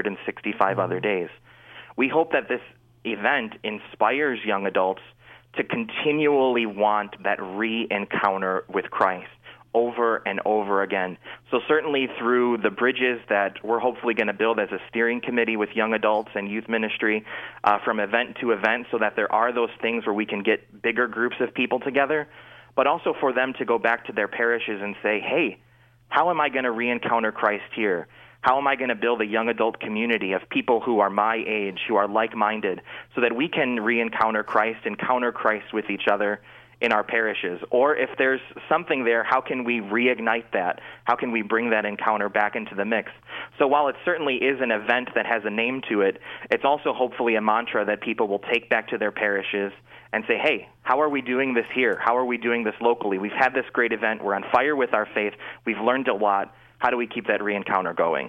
365 other days. We hope that this event inspires young adults to continually want that re-encounter with Christ over and over again. So certainly through the bridges that we're hopefully going to build as a steering committee with young adults and youth ministry from event to event, so that there are those things where we can get bigger groups of people together, but also for them to go back to their parishes and say, hey, how am I going to re-encounter Christ here? How am I going to build a young adult community of people who are my age, who are like-minded, so that we can re-encounter Christ, encounter Christ with each other in our parishes? Or if there's something there, how can we reignite that? How can we bring that encounter back into the mix? So while it certainly is an event that has a name to it, it's also hopefully a mantra that people will take back to their parishes and say, hey, how are we doing this here? How are we doing this locally? We've had this great event. We're on fire with our faith. We've learned a lot. How do we keep that re-encounter going?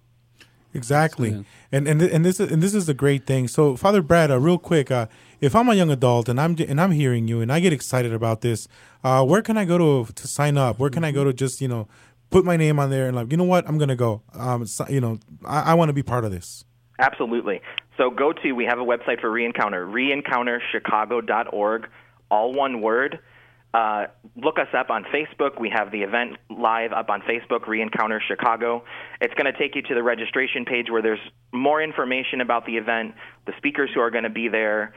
Exactly. And this is a great thing. So, Father Brad, real quick, if I'm a young adult and I'm hearing you and I get excited about this, where can I go to sign up? Where can I go to just put my name on there and like, you know what, I'm going to go. I want to be part of this. Absolutely. So we have a website for Reencounter, reencounterchicago.org, all one word. look us up on Facebook. We have the event live up on Facebook, Reencounter Chicago. It's going to take you to the registration page where there's more information about the event, the speakers who are going to be there,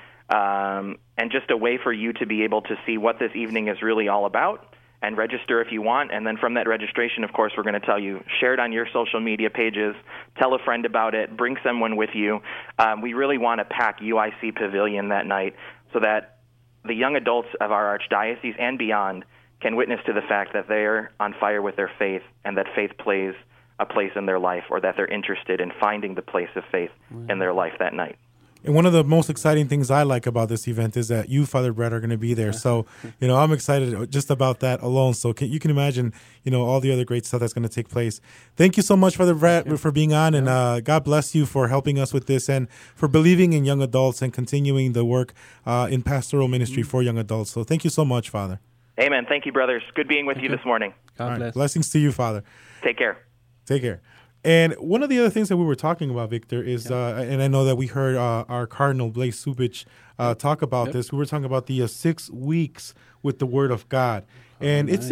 and just a way for you to be able to see what this evening is really all about and register if you want. And then from that registration, of course, we're going to tell you, share it on your social media pages, tell a friend about it, bring someone with you. We really want to pack UIC Pavilion that night so that the young adults of our archdiocese and beyond can witness to the fact that they're on fire with their faith and that faith plays a place in their life, or that they're interested in finding the place of faith in their life that night. And one of the most exciting things I like about this event is that you, Father Brett, are going to be there. So, I'm excited just about that alone. So you can imagine, all the other great stuff that's going to take place. Thank you so much, Father Brett, for being on. And God bless you for helping us with this and for believing in young adults and continuing the work in pastoral ministry for young adults. So thank you so much, Father. Amen. Thank you, brothers. Good being with you this morning. God bless. Blessings to you, Father. Take care. Take care. And one of the other things that we were talking about, Victor, is, and I know that we heard our Cardinal Blaise Cupich talk about this. We were talking about the 6 weeks with the Word of God. And it's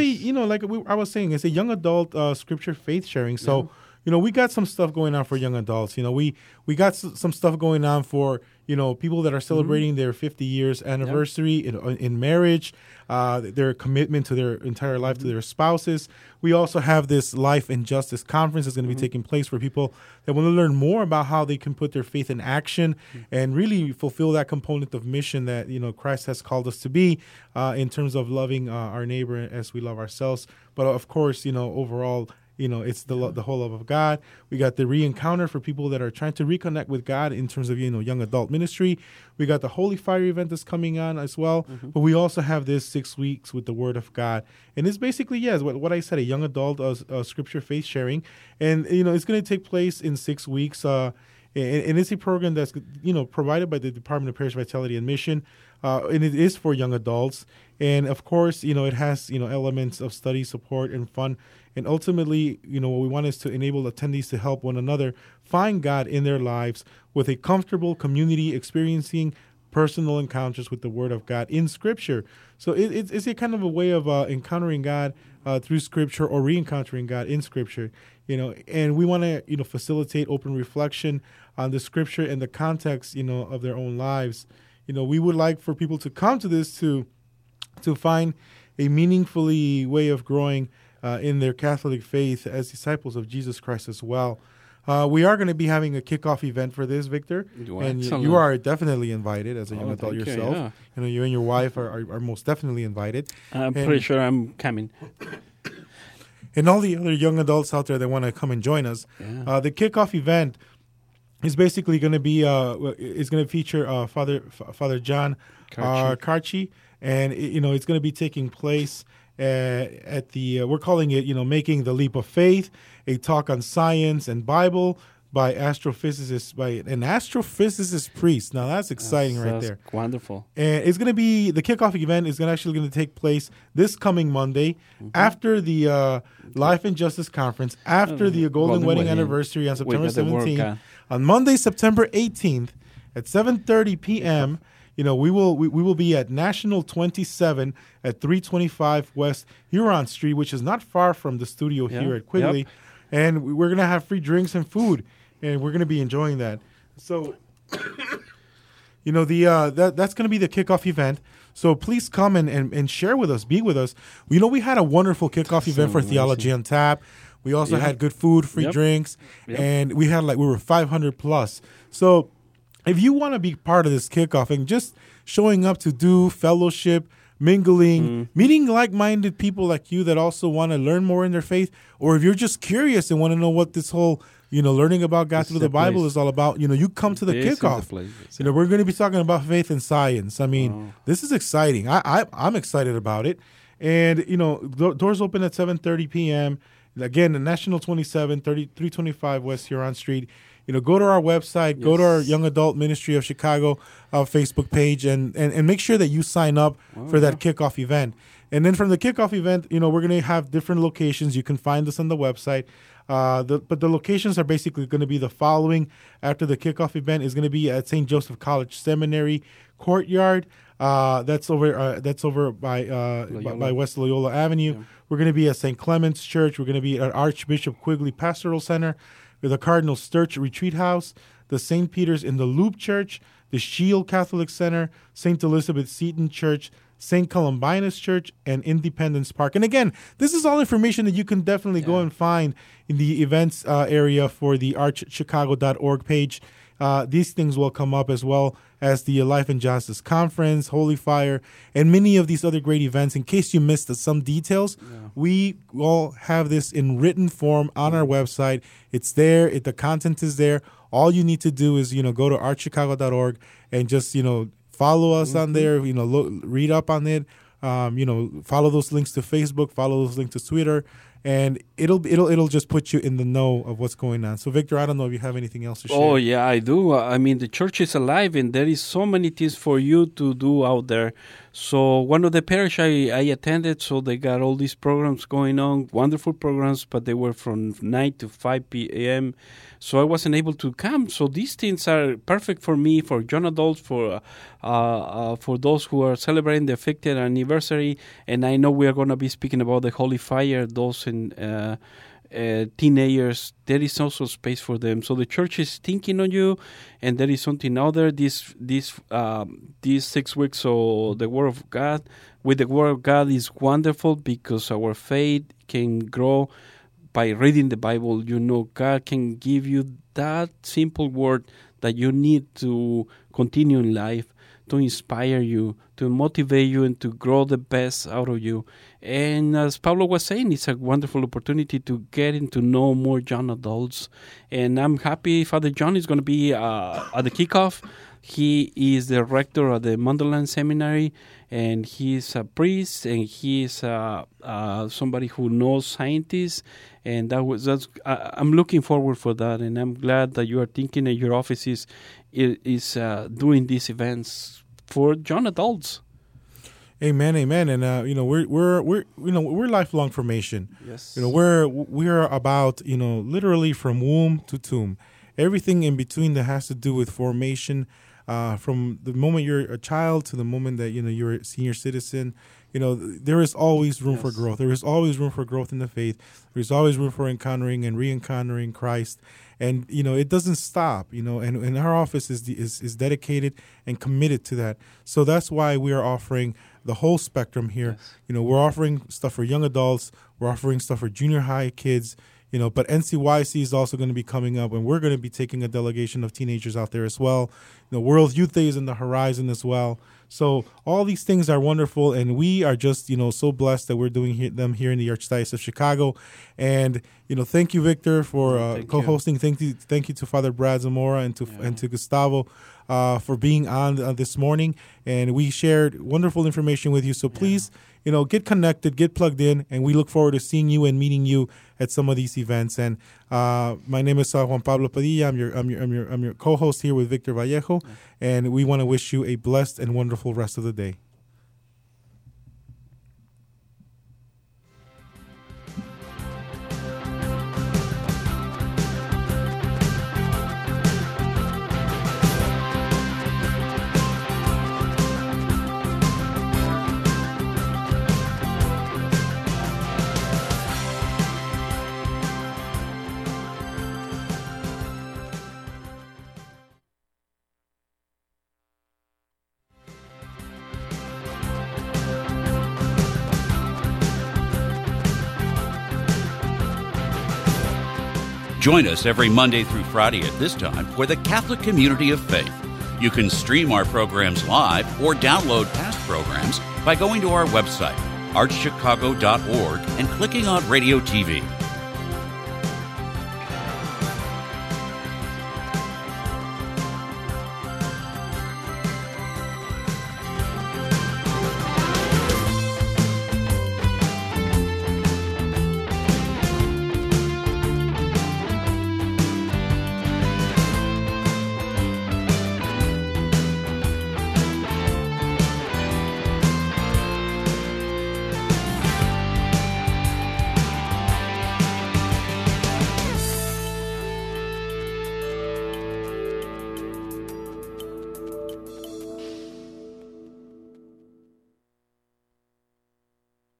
I was saying, it's a young adult scripture faith sharing. So, we got some stuff going on for young adults. We got some stuff going on for, people that are celebrating their 50 years anniversary in marriage, their commitment to their entire life to their spouses. We also have this Life and Justice Conference that's going to be taking place for people that want to learn more about how they can put their faith in action and really fulfill that component of mission that, Christ has called us to be in terms of loving our neighbor as we love ourselves. But of course, overall, it's the whole love of God. We got the Reencounter for people that are trying to reconnect with God in terms of, young adult ministry. We got the Holy Fire event that's coming on as well. But we also have this 6 weeks with the Word of God. And it's basically, what I said, a young adult scripture faith sharing. And, it's going to take place in 6 weeks. And it's a program that's, provided by the Department of Parish Vitality and Mission. And it is for young adults. And, of course, it has, elements of study, support, and fun. And ultimately, what we want is to enable attendees to help one another find God in their lives with a comfortable community experiencing personal encounters with the Word of God in Scripture. So it's a kind of a way of encountering God through Scripture or re-encountering God in Scripture. And we want to, facilitate open reflection on the Scripture and the context, of their own lives. We would like for people to come to this to find a meaningfully way of growing in their Catholic faith as disciples of Jesus Christ as well. We are going to be having a kickoff event for this, Victor, and you are definitely invited as a young adult yourself. You and your wife are most definitely invited. I'm pretty sure I'm coming. And all the other young adults out there that want to come and join us, the kickoff event is basically going to be it's going to feature Father John Carci, and it's going to be taking place at the we're calling it Making the Leap of Faith, a talk on science and Bible by an astrophysicist priest. Now that's exciting right there. Wonderful. And it's going to be the kickoff event is actually going to take place this coming Monday after the Life and Justice Conference, after the Golden Wedding Anniversary on September 17th. On Monday, September 18th at 7:30 p.m. We will be at National 27 at 325 West Huron Street, which is not far from the studio here at Quigley. And we're going to have free drinks and food, and we're going to be enjoying that. So, that's going to be the kickoff event. So please come and share with us, be with us. We had a wonderful kickoff event for Theology on Tap. We also had good food, free drinks, and we were 500 plus. So if you want to be part of this kickoff and just showing up to do fellowship, mingling, meeting like-minded people like you that also want to learn more in their faith, or if you're just curious and want to know what this whole, learning about God through the Bible is all about, you come to the kickoff. We're going to be talking about faith and science. I mean, this is exciting. I'm excited about it. And, doors open at 7:30 p.m. Again, the National 27, 325 West Huron Street. Go to our website, go to our Young Adult Ministry of Chicago Facebook page, and make sure that you sign up for that kickoff event. And then from the kickoff event, we're going to have different locations. You can find us on the website. But the locations are basically going to be the following. After the kickoff event is going to be at St. Joseph College Seminary Courtyard. That's over by West Loyola Avenue. Yeah. We're going to be at St. Clement's Church. We're going to be at Archbishop Quigley Pastoral Center, the Cardinal Sturch Retreat House, the St. Peter's in the Loop Church, the Shield Catholic Center, St. Elizabeth Seton Church, St. Columbanus Church, and Independence Park. And again, this is all information that you can definitely go and find in the events area for the archchicago.org page. These things will come up, as well as the Life and Justice Conference, Holy Fire, and many of these other great events. In case you missed some details, we all have this in written form on our website. It's there. The content is there. All you need to do is, go to archchicago.org and just, follow us on there, read up on it, follow those links to Facebook, follow those links to Twitter, and it'll just put you in the know of what's going on. So, Victor, I don't know if you have anything else to share. Oh, yeah, I do. I mean, the church is alive, and there is so many things for you to do out there. So one of the parish I attended, so they got all these programs going on, wonderful programs, but they were from 9 to 5 p.m., so I wasn't able to come. So these things are perfect for me, for young adults, for those who are celebrating the 50th anniversary. And I know we are going to be speaking about the Holy Fire, those in teenagers. There is also space for them. So the church is thinking on you, and there is something other. These 6 weeks, so the Word of God, with the Word of God is wonderful, because our faith can grow by reading the Bible. God can give you that simple word that you need to continue in life, to inspire you, to motivate you, and to grow the best out of you. And as Pablo was saying, it's a wonderful opportunity to get to know more young adults. And I'm happy Father John is going to be at the kickoff. He is the rector of the Munderland Seminary, and he's a priest, and he's somebody who knows scientists. And I'm looking forward for that, and I'm glad that you are thinking that your office is doing these events for young adults. Amen, amen. And we're lifelong formation. Yes. We're about literally from womb to tomb, everything in between that has to do with formation. From the moment you're a child to the moment that you're a senior citizen, there is always room for growth. There is always room for growth in the faith. There's always room for encountering and re-encountering Christ. And it doesn't stop. And our office is dedicated and committed to that. So that's why we are offering the whole spectrum here. Yes. We're offering stuff for young adults. We're offering stuff for junior high kids. But NCYC is also going to be coming up, and we're going to be taking a delegation of teenagers out there as well. World Youth Day is in the horizon as well. So all these things are wonderful, and we are just, so blessed that we're doing them here in the Archdiocese of Chicago. And, thank you, Victor, for co-hosting. Thank you to Father Brad Zamora and to Gustavo for being on this morning. And we shared wonderful information with you. So please, get connected, get plugged in, and we look forward to seeing you and meeting you at some of these events. And my name is Juan Pablo Padilla. I'm your co-host here with Victor Vallejo, and we want to wish you a blessed and wonderful rest of the day. Join us every Monday through Friday at this time for the Catholic Community of Faith. You can stream our programs live or download past programs by going to our website, archchicago.org, and clicking on Radio TV.